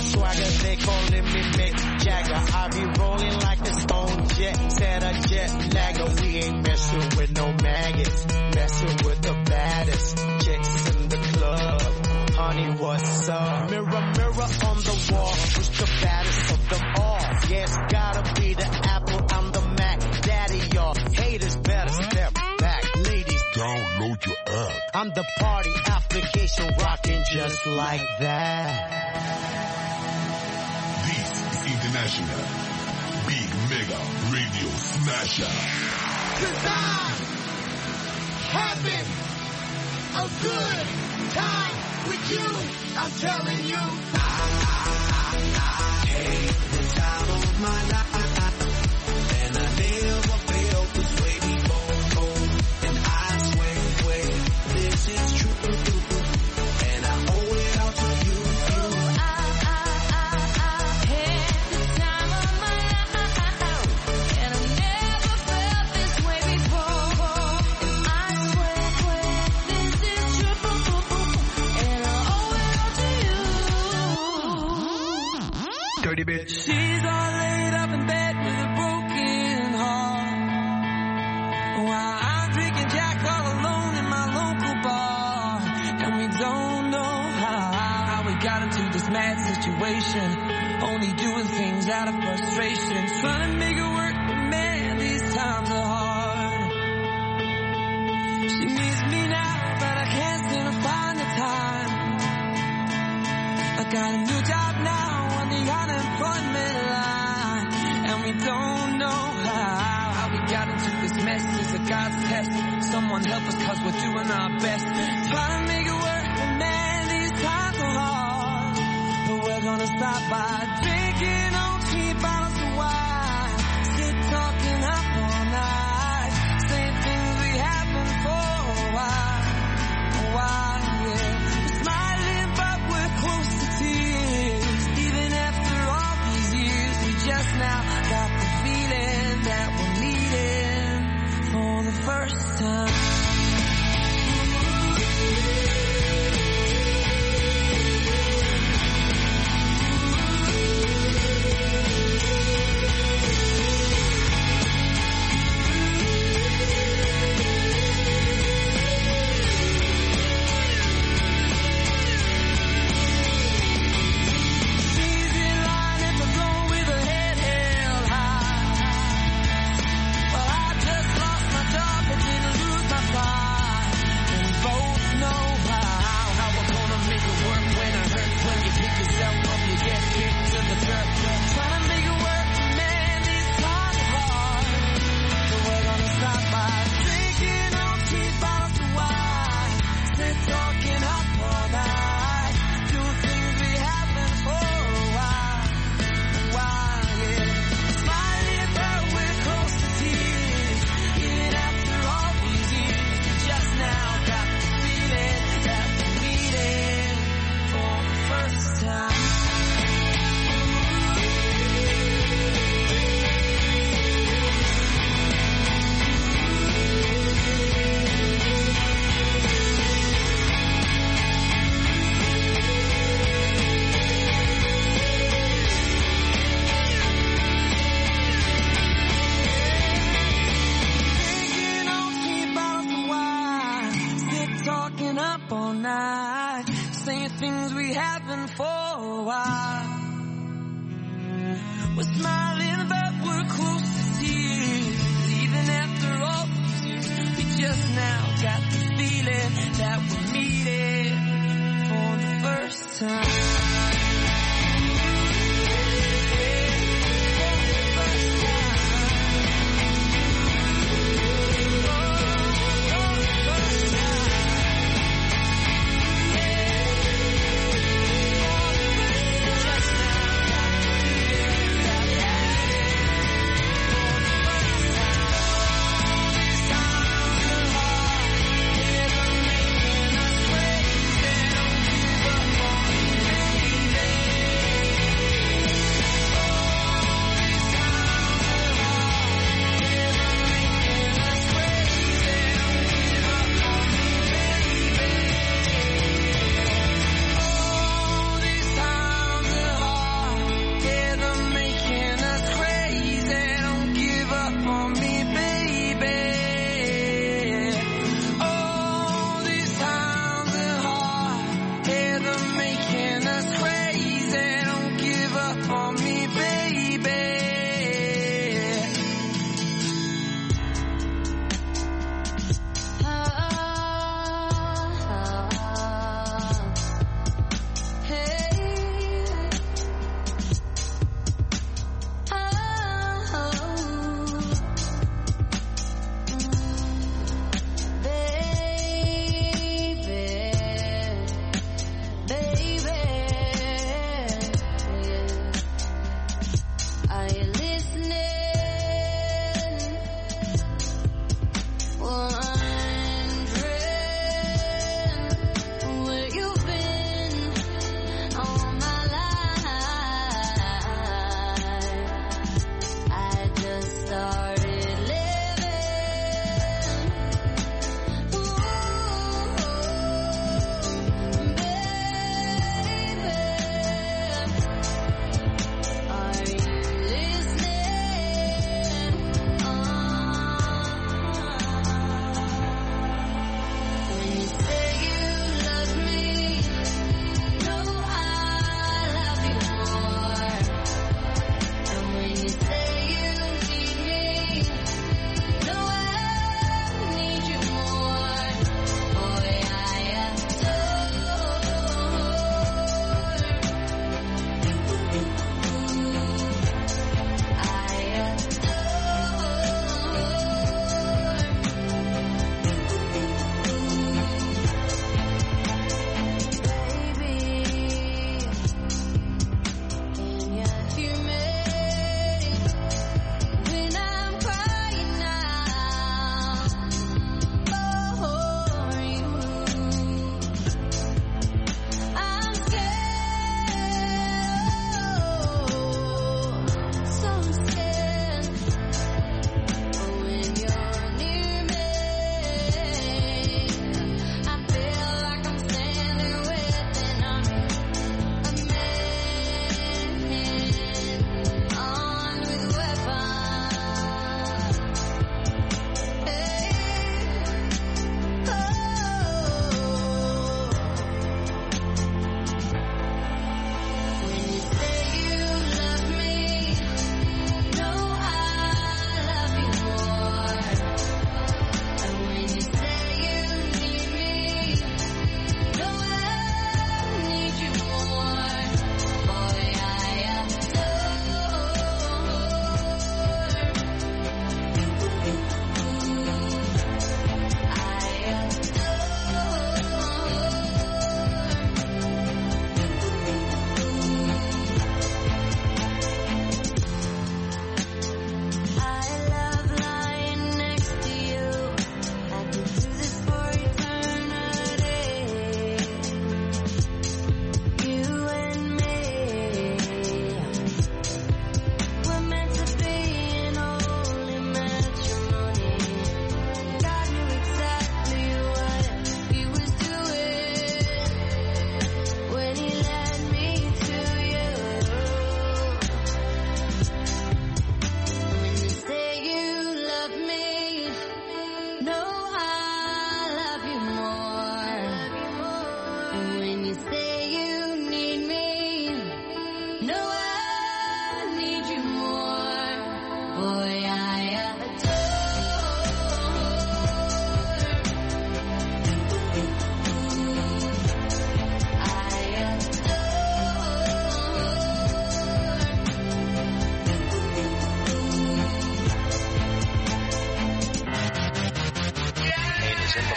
swagger, they calling me Mick Jagger. I be rolling like a stone jet, set a jet lagger. We ain't messing with no maggots, messing with the baddest chicks in the club. Honey, what's up? Mirror, mirror on the wall, who's the baddest of them all? Yeah, it's gotta be the Apple, I'm the Mac. Daddy, y'all haters better step back. Ladies, download your app. I'm the party application rocking just like that. This is International Big Mega Radio Smasher. 'Cause I'm having a good time with you. I'm telling you, I take the time of my life, and I never felt this way before. And I swear, this is true, and I owe it all to you. I had the time of my life, and I never felt this way before. And I swear, this is true, and I owe it all to you. Dirty bitch. She's all laid up in bed with a broken heart, while I'm drinking Jack all alone in my local bar. And we don't know how we got into this mad situation, only doing things out of frustration, trying to make it work, but man, these times are hard. She needs me now, but I can't seem to find the time. I got a new job now on the unemployment line, and we don't know how we got into this mess. It's a God's test. Someone help us, 'cause we're doing our best, trying to make it work, but man, these times are hard. But we're gonna stop by drinking on cheap bottles of wine, sit talking up all night, saying things we haven't for a while, yeah. We're smiling, but we're close to tears. Even after all these years, we just now got the feeling that we're meeting for the first time. She's in line at the door with her head held high. Well, I just lost my job but didn't lose my pride. And we both know how we're gonna make it work when it hurts. When you pick yourself up, you get kicked to the dirt. Trying to make it work, man, these times are hard. So we're gonna stop by drinking on cheap bottles of wine, sit talking up all night, doing things we haven't for a while, yeah. Smiling, but we're close to tears. Even after all these years, we just now got the feeling that we're meeting for the first time. Drinking on cheap bottles of wine, sit talking up all night, saying things we haven't for a while. We're smiling, but we're close to tears. Even after all these years, we just now got the feeling that we're meeting for the first time.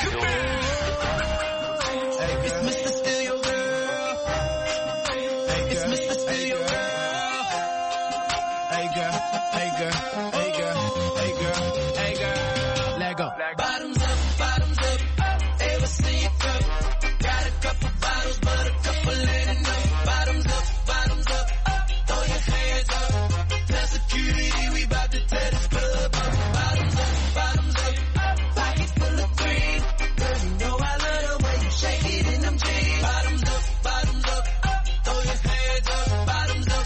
It's Mr. Steal Your Girl. It's Mr. Steal Your Girl. Hey girl, hey girl, hey girl, hey girl, hey girl. Let go. Bottoms up, ever see it come? Got a couple bottles, but a couple ain't enough. Bottoms up, throw your hands up. Tell security we bout to tear this club up. Bottoms up, pockets full of green. Girl, you know I love the way you shake it in them jeans. Bottoms up, throw your hands up. Bottoms up.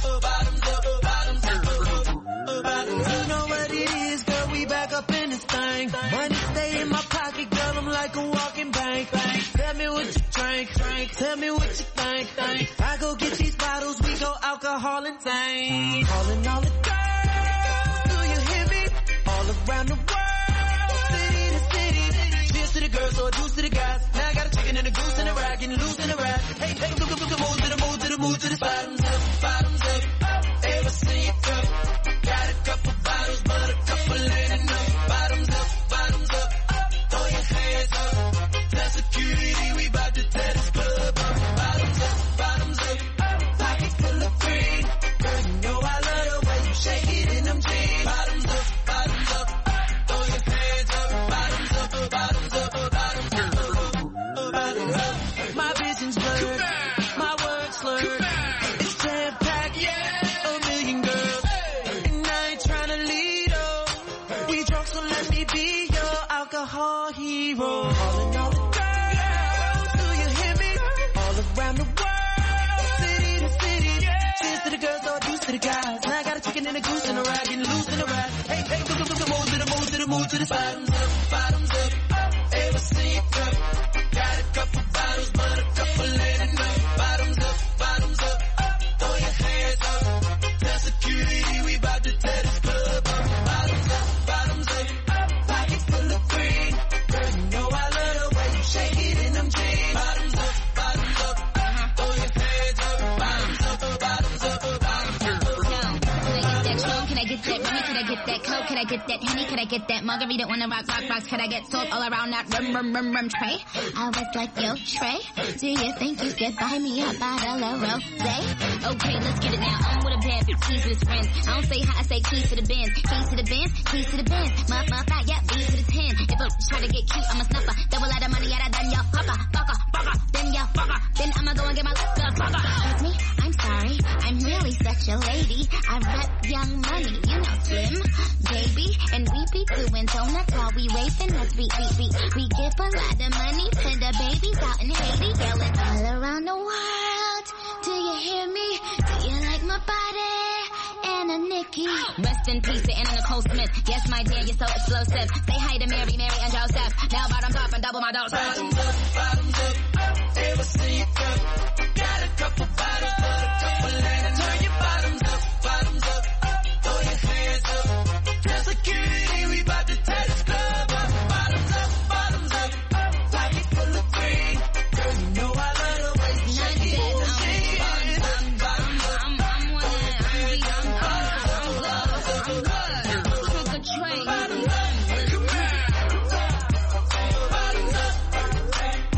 You know what it is, girl, we back up in this thing. Money stay in my pocket, girl, I'm like a walking bank. Tell me what you drink, tell me what you think. I go get these bottles, we go alcohol and tank. Calling all the girls, do you hear me? All around the world, city to city. Cheers to the girls, or juice to the guys. Now I got a chicken and a goose and a rag, getting loose in a rag. Hey, move to the bottoms up, ever see it come? Got a couple bottles, but a couple ain't enough. Bottoms up, throw your hands up. Tell security we bout to tear this club up. Bottoms up, pockets full of green. Girl, you know I love the way you shake it in them jeans. Bottoms up, throw your hands up. Bottoms up. My vision's blurred, my words slurred. It's jam-packed, a million girls. And I ain't tryna lead up. We drunk, so let me be your alcohol hero. Calling all the girls, do you hear me? All around the world, city to city. Cheers to the girls, or juice to the guys. Now I got a chicken and a goose and a rag, getting loose in a rag. Hey, move to the bottoms up, ever see it come? Got a couple bottles, but a couple ain't enough. Bottoms up, throw your hands up. Tell security we bout to tear this club up. Bottoms up, pockets full of green. Girl, you know I love the way you shake it in them jeans. Bottoms up, throw your hands up. Bottoms up. Can I get that money? Can I get that coke? Can I get that honey? Can I get that margarita? Wanna rock rocks? Can I get salt all around that rum tray? I was like, yo, Trey, do you think you could buy me a bottle of rosé? Okay, let's get it now. I'm with a bad bitch, keys to his friends. I don't say hi, I say keys to the Benz. Keys to the Benz, keys to the Benz. My yeah, B to the 10. If I try to get cute, I'm a snuffer. Double out of money, yeah, then y'all fucker. Then y'all fucker. Then I'ma go and get my fucker. Excuse me, I'm sorry, I'm really such a lady. I rep Young Money, you know Slim, baby, and we be doing donuts while we waving us. We give a lot of money to the babies out in Haiti, yelling all around the world. Do you hear me? Do you like my body? Anna Nikki. Rest in peace to Anna Nicole Smith. Yes, my dear, you're so explosive. Say hi to Mary, and Joseph. Now bottoms up and double my dose. Bottoms up, ever see it come? Got a couple bottles, but a couple ain't enough. Turn your bottoms up, throw your hands up. Tell security we bout to tear this club up. Bottoms up, pockets full of green. Girl, you know I love the way you shake it in them jeans. Bottoms up, I'm good. Cook a tray.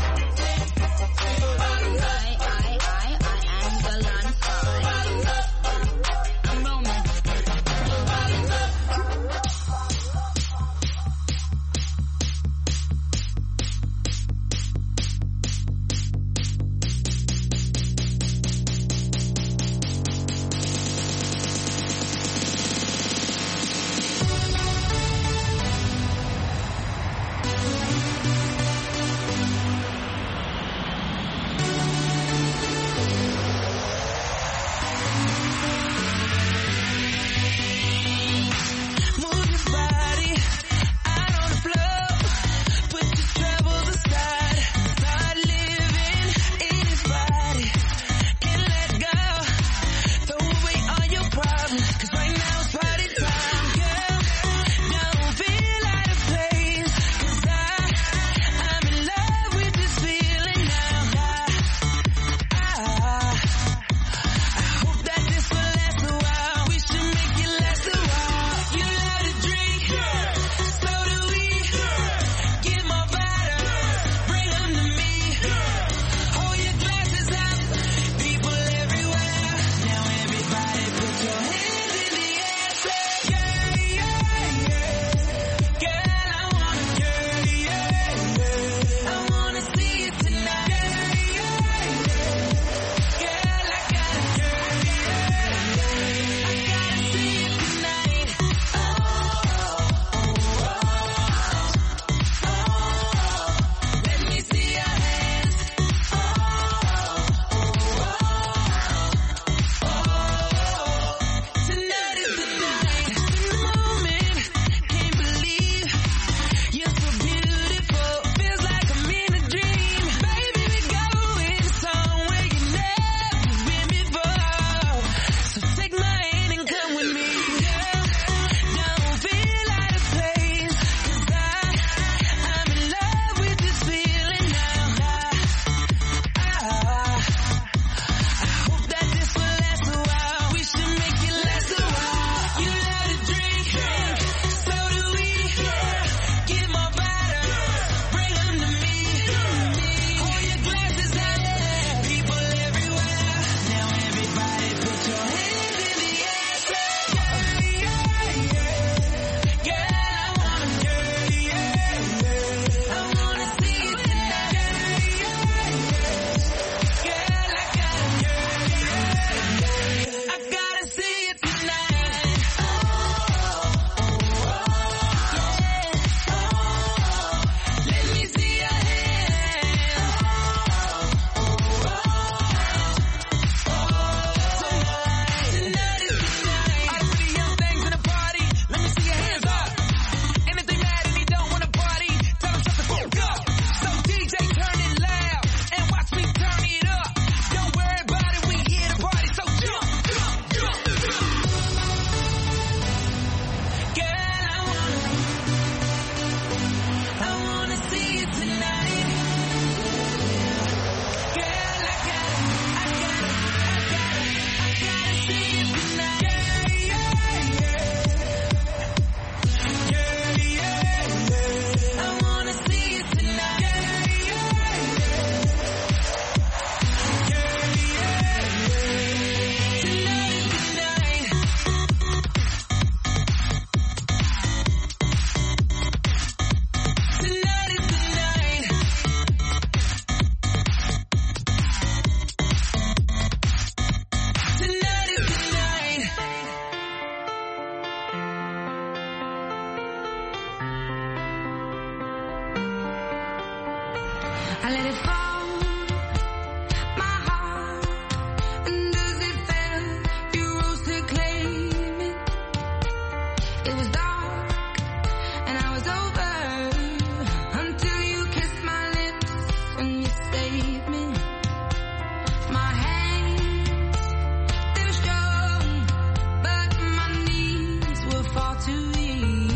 I let it fall, my heart, and as it fell, you rose to claim it. It was dark, and I was over, until you kissed my lips, and you saved me. My hands, they were strong, but my knees were far too weak.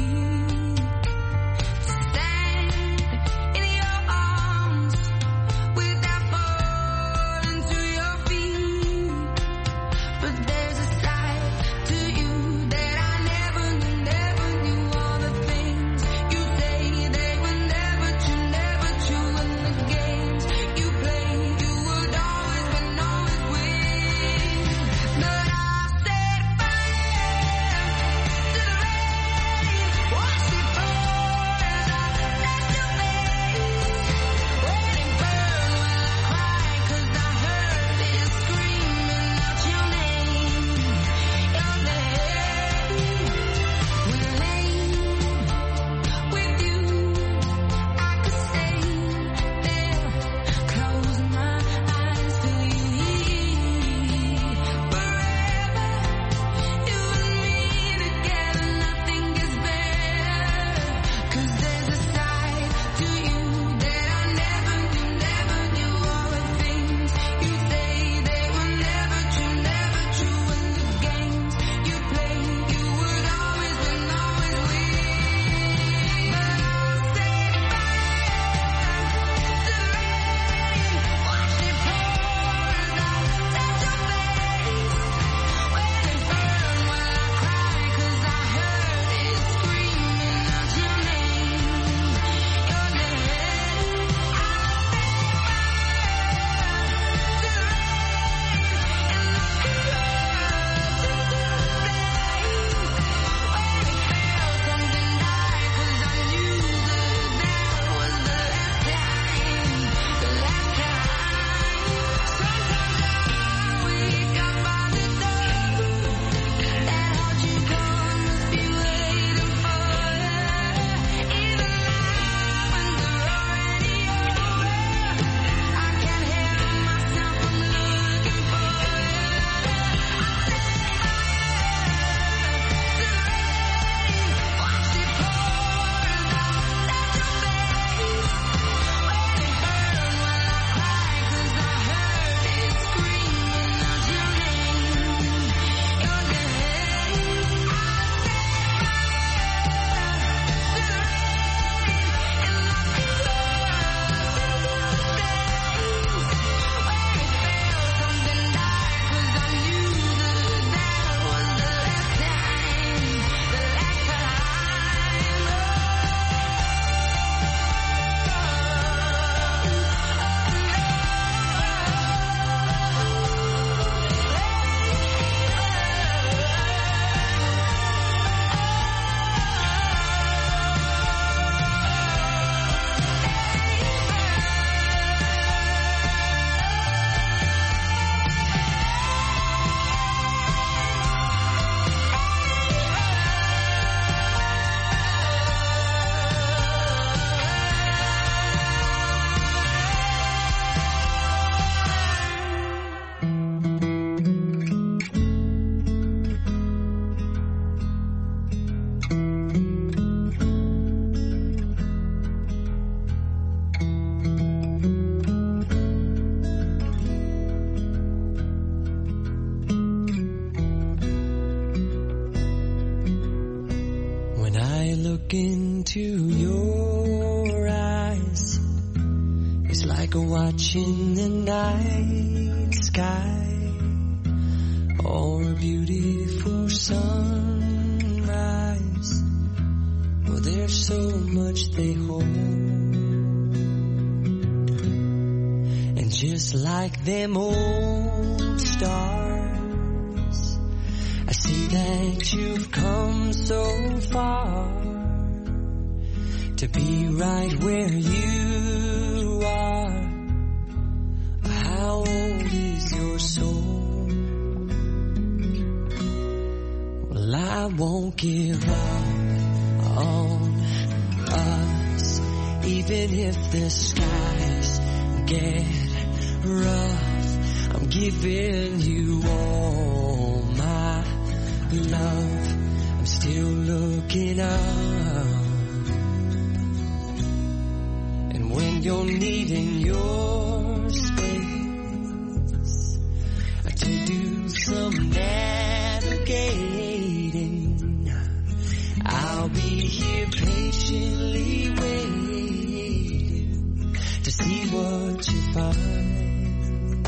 Into your eyes, it's like watching the night sky or a beautiful sunrise. Well, there's so much they hold, and just like them old stars, I see that you've come so far to be right where you are. How old is your soul? Well, I won't give up on us, even if the skies get rough, I'm giving you all my love. I'm still looking up. And when you're needing your space to do some navigating, I'll be here patiently waiting to see what you find.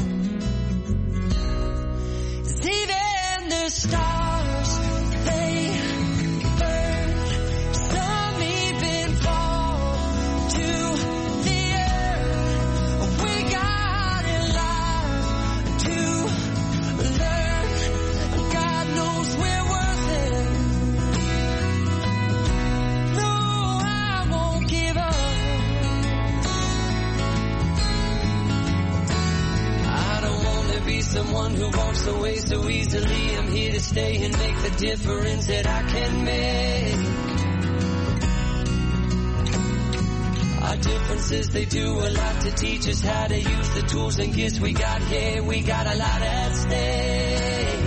'Cause even the stars, they burn. Some even fall to the earth. We got in life to learn. God knows we're worth it. No, I won't give up. I don't want to be someone who walks away so easily. I'm here to stay and make the difference that I can make. Our differences, they do a lot to teach us how to use the tools and gifts we got here. We got a lot at stake.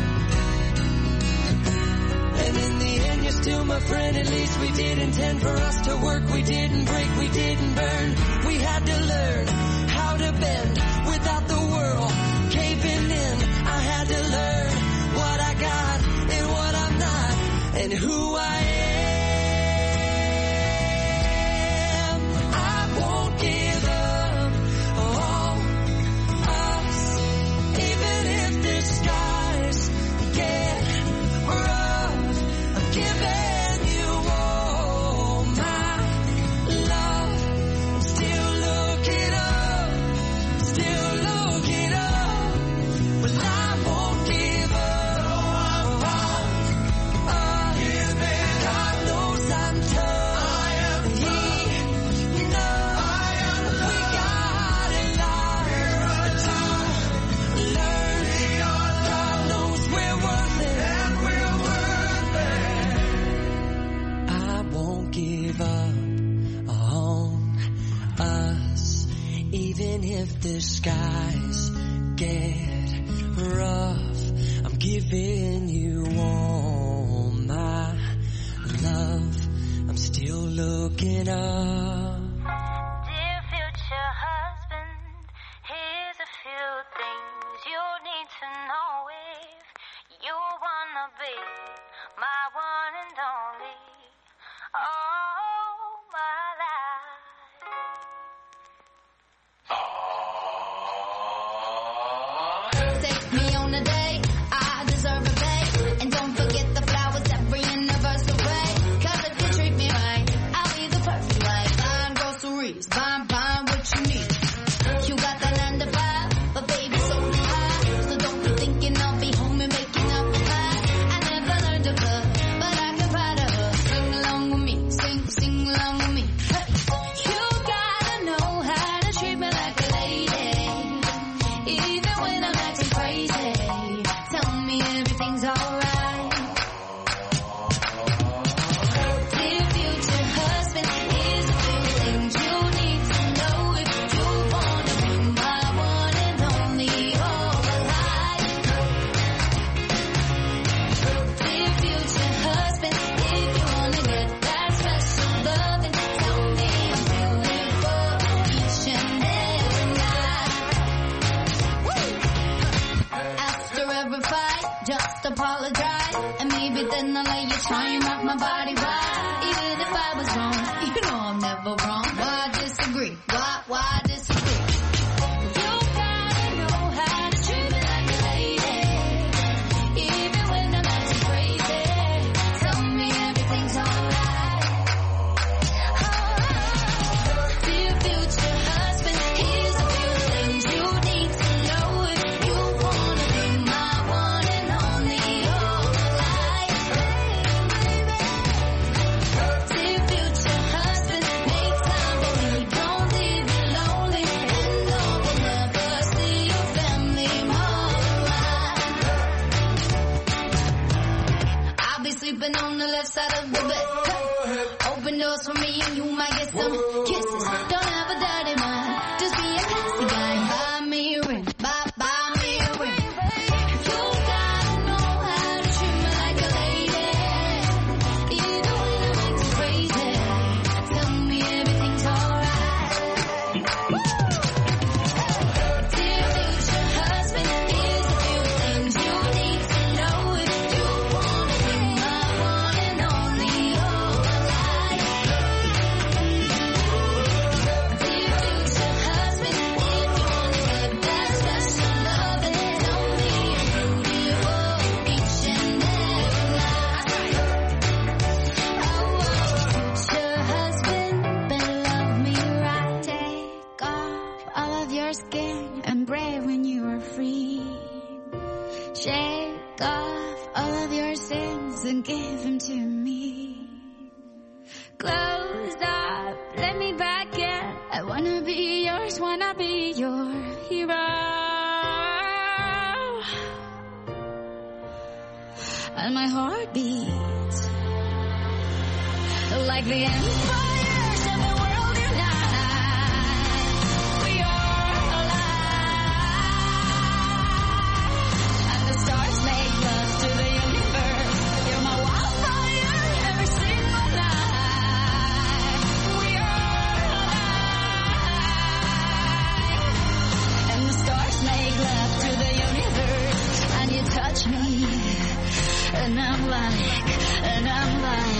And in the end, you're still my friend. At least we did intend for us to work. We didn't break, we didn't burn. We had to learn how to bend without the world caving in. I had to learn what I got and what I'm not and who I am. I won't give up on us, even if the skies get rough. I'm giving you all my love. I'm still looking up, still looking up. Well, I won't give up on us. God knows I'm tough. He knows we got a lot to learn. God knows we're worth it. I won't give up on us, even if the skies get rough. I'm giving you all my love. I'm still looking up. Dear future husband, here's a few things you need to know if you wanna be my one and only. All my life. Take me on a date, I deserve a bait. And don't forget the flowers every anniversary. 'Cause if you treat me right, I'll be the perfect wife. Buying groceries, buying what you need. You got the 9 to 5, but baby, so do I. So don't be thinking I'll be home and making up the pie. I never learned to cook, but I can find a hook. Sing along with me, sing along with me. Hey. You gotta know how to treat me like a lady, even when I'm acting crazy. Tell me everything's alright. Dear future husband, here's a few things you need to know if you wanna be my one and only all my life. Dear future husband, if you wanna get that special loving, tell me I'm beautiful each and every night. After every fight, just apologize, and maybe then I'll let you try and rock my body right. Even if I was wrong, you know I'm never wrong. Why disagree? Why disagree? You gotta know how to treat me like a lady, even when I'm acting crazy. Tell me everything's alright. Dear future husband, here's a few things you need to know if you wanna be my one and only all my life. Dear future husband, make time for me, don't leave me alone. of your skin and brave when you were free. Shake off all of your sins and give them to me. Close up, let me back in. I wanna be yours, wanna be your hero. And my heart beats like the empires of the world unite. We are alive, and the stars make love to the universe. You're my wildfire every single night. We are alive, and the stars make love to the universe. And you touch me, and I'm like